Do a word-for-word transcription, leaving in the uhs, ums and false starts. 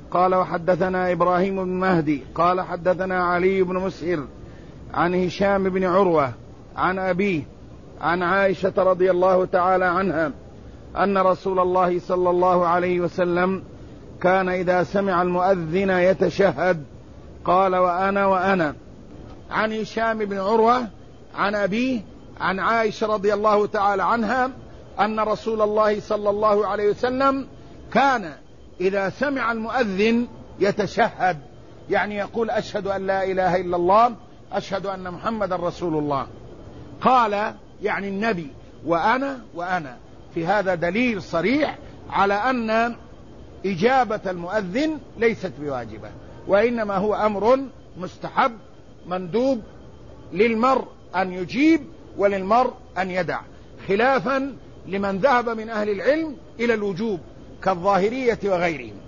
قال وحدثنا إبراهيم بن مهدي قال حدثنا علي بن مسهر عن هشام بن عروة عن أبيه عن عائشة رضي الله تعالى عنها أن رسول الله صلى الله عليه وسلم كان إذا سمع المؤذن يتشهد قال وأنا وأنا. عن هشام بن عروة عن أبيه عن عائشة رضي الله تعالى عنها أن رسول الله صلى الله عليه وسلم كان إذا سمع المؤذن يتشهد، يعني يقول أشهد أن لا إله إلا الله أشهد أن محمد رسول الله. قال يعني النبي وأنا وأنا، في هذا دليل صريح على أن إجابة المؤذن ليست بواجبة، وإنما هو أمر مستحب مندوب للمرء أن يجيب وللمرء أن يدع، خلافا لمن ذهب من أهل العلم إلى الوجوب كالظاهرية وغيرهم.